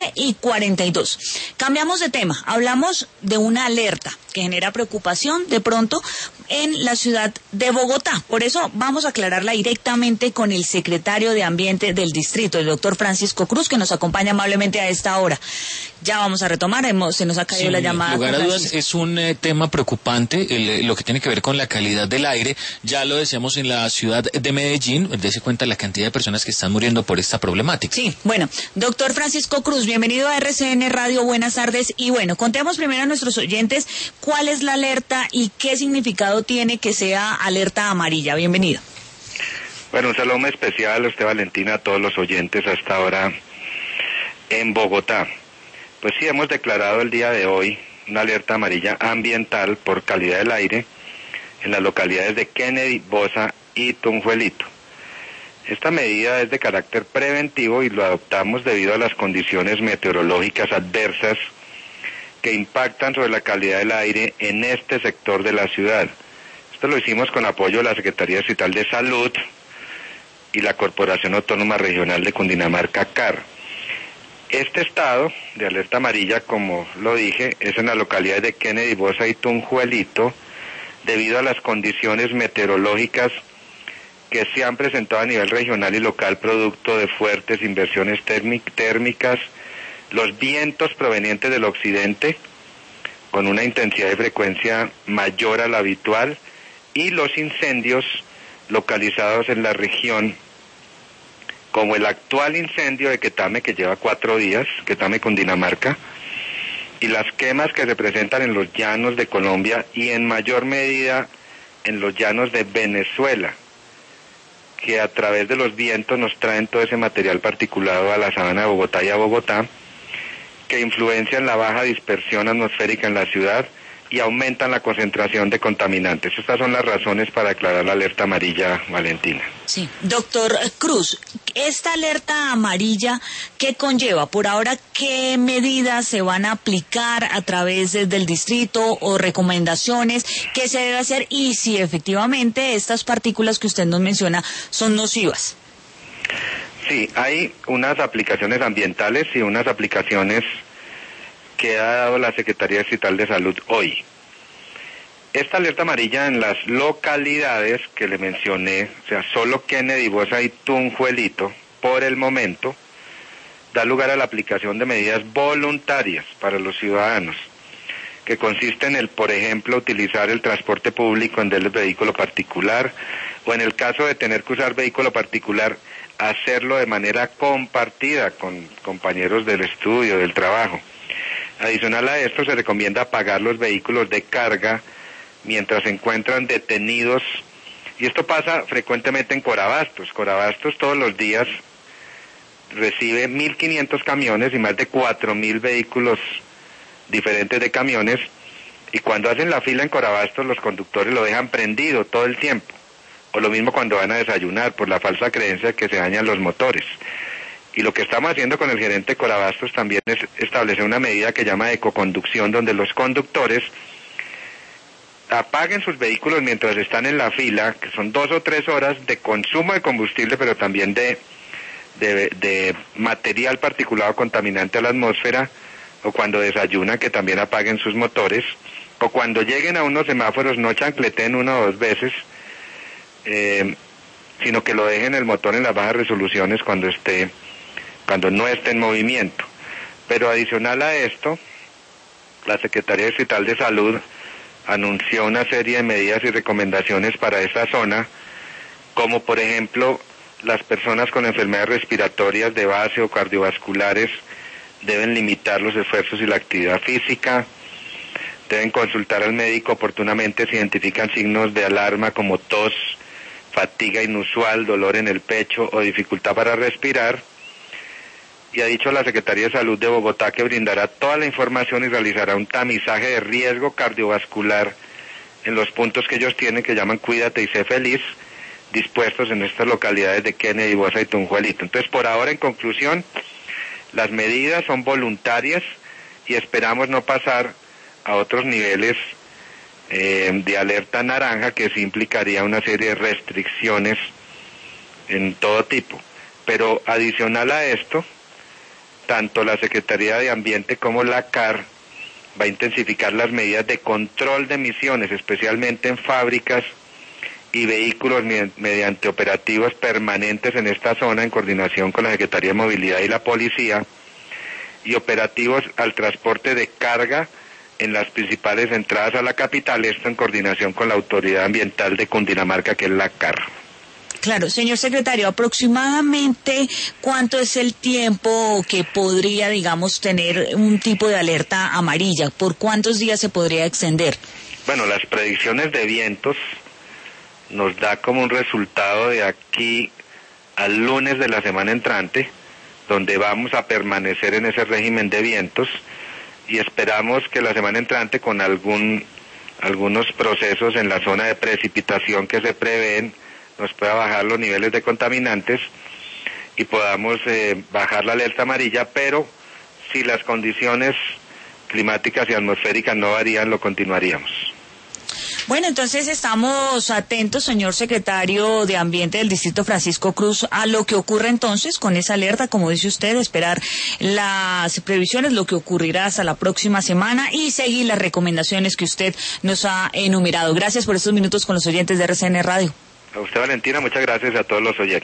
y 42. Cambiamos de tema, hablamos de una alerta que genera preocupación de pronto en la ciudad de Bogotá. Por eso vamos a aclararla directamente con el secretario de Ambiente del distrito, el doctor Francisco Cruz, que nos acompaña amablemente a esta hora. Ya vamos a retomar, se nos ha caído la llamada. Sin lugar a dudas es un tema preocupante, lo que tiene que ver con la calidad del aire. Ya lo decíamos en la ciudad de Medellín, dése cuenta la cantidad de personas que están muriendo por esta problemática. Sí, bueno, doctor Francisco Cruz, bienvenido a RCN Radio, buenas tardes. Y bueno, contemos primero a nuestros oyentes cuál es la alerta y qué significado tiene que sea alerta amarilla. Bienvenido. Bueno, un saludo muy especial a usted, Valentina, a todos los oyentes hasta ahora en Bogotá. Pues sí, hemos declarado el día de hoy una alerta amarilla ambiental por calidad del aire en las localidades de Kennedy, Bosa y Tunjuelito. Esta medida es de carácter preventivo y lo adoptamos debido a las condiciones meteorológicas adversas que impactan sobre la calidad del aire en este sector de la ciudad. Esto lo hicimos con apoyo de la Secretaría Distrital de Salud y la Corporación Autónoma Regional de Cundinamarca, CAR. Este estado de alerta amarilla, como lo dije, es en las localidades de Kennedy, Bosa y Tunjuelito, debido a las condiciones meteorológicas que se han presentado a nivel regional y local producto de fuertes inversiones térmicas, los vientos provenientes del occidente con una intensidad y frecuencia mayor a la habitual y los incendios localizados en la región, como el actual incendio de Quetame, que lleva 4 días, Quetame, Cundinamarca, y las quemas que se presentan en los llanos de Colombia y en mayor medida en los llanos de Venezuela, que a través de los vientos nos traen todo ese material particulado a la sabana de Bogotá y a Bogotá, que influencian la baja dispersión atmosférica en la ciudad y aumentan la concentración de contaminantes. Estas son las razones para declarar la alerta amarilla, Valentina. Sí, doctor Cruz, esta alerta amarilla, ¿qué conlleva? Por ahora, ¿qué medidas se van a aplicar a través del distrito o recomendaciones? ¿Qué se debe hacer? Y si efectivamente estas partículas que usted nos menciona son nocivas. Sí, hay unas aplicaciones ambientales y unas aplicaciones que ha dado la Secretaría Distrital de Salud hoy. Esta alerta amarilla en las localidades que le mencioné, o sea, solo Kennedy, Bosa y Tunjuelito, por el momento, da lugar a la aplicación de medidas voluntarias para los ciudadanos, que consisten en, por ejemplo, utilizar el transporte público en vez del vehículo particular, o en el caso de tener que usar vehículo particular, hacerlo de manera compartida con compañeros del estudio, del trabajo. Adicional a esto, se recomienda apagar los vehículos de carga mientras se encuentran detenidos, y esto pasa frecuentemente en Corabastos. Corabastos todos los días recibe 1.500 camiones y más de 4.000 vehículos diferentes de camiones, y cuando hacen la fila en Corabastos los conductores lo dejan prendido todo el tiempo, o lo mismo cuando van a desayunar, por la falsa creencia de que se dañan los motores. Y lo que estamos haciendo con el gerente de Corabastos también es establecer una medida que llama ecoconducción, donde los conductores apaguen sus vehículos mientras están en la fila, que son 2 o 3 horas de consumo de combustible, pero también de material particulado contaminante a la atmósfera, o cuando desayunan que también apaguen sus motores, o cuando lleguen a unos semáforos no chancleten 1 o 2 veces, sino que lo dejen el motor en las bajas resoluciones cuando no esté en movimiento. Pero adicional a esto, la Secretaría Distrital de Salud anunció una serie de medidas y recomendaciones para esta zona, como por ejemplo, las personas con enfermedades respiratorias de base o cardiovasculares deben limitar los esfuerzos y la actividad física, deben consultar al médico oportunamente si identifican signos de alarma como tos, fatiga inusual, dolor en el pecho o dificultad para respirar. Y ha dicho la Secretaría de Salud de Bogotá que brindará toda la información y realizará un tamizaje de riesgo cardiovascular en los puntos que ellos tienen, que llaman Cuídate y Sé Feliz, dispuestos en estas localidades de Kennedy, Bosa y Tunjuelito. Entonces, por ahora, en conclusión, las medidas son voluntarias y esperamos no pasar a otros niveles de alerta naranja, que sí implicaría una serie de restricciones en todo tipo. Pero adicional a esto, tanto la Secretaría de Ambiente como la CAR va a intensificar las medidas de control de emisiones, especialmente en fábricas y vehículos mediante operativos permanentes en esta zona en coordinación con la Secretaría de Movilidad y la Policía, y operativos al transporte de carga en las principales entradas a la capital, esto en coordinación con la Autoridad Ambiental de Cundinamarca, que es la CAR. Claro, señor secretario, aproximadamente ¿cuánto es el tiempo que podría, digamos, tener un tipo de alerta amarilla? ¿Por cuántos días se podría extender? Bueno, las predicciones de vientos nos da como un resultado de aquí al lunes de la semana entrante, donde vamos a permanecer en ese régimen de vientos, y esperamos que la semana entrante, con algunos procesos en la zona de precipitación que se prevén, nos pueda bajar los niveles de contaminantes y podamos bajar la alerta amarilla, pero si las condiciones climáticas y atmosféricas no varían, lo continuaríamos. Bueno, entonces estamos atentos, señor secretario de Ambiente del Distrito Francisco Cruz, a lo que ocurre entonces con esa alerta, como dice usted, esperar las previsiones, lo que ocurrirá hasta la próxima semana y seguir las recomendaciones que usted nos ha enumerado. Gracias por estos minutos con los oyentes de RCN Radio. A usted, Valentina, muchas gracias, a todos los oyentes.